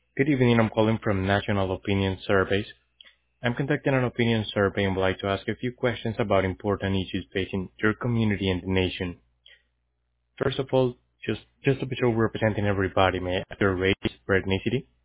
Good evening. I'm calling from National Opinion Surveys. I'm conducting an opinion survey and would like to ask a few questions about important issues facing your community and the nation. First of all, just to be sure we're representing everybody, may I ask your race or ethnicity?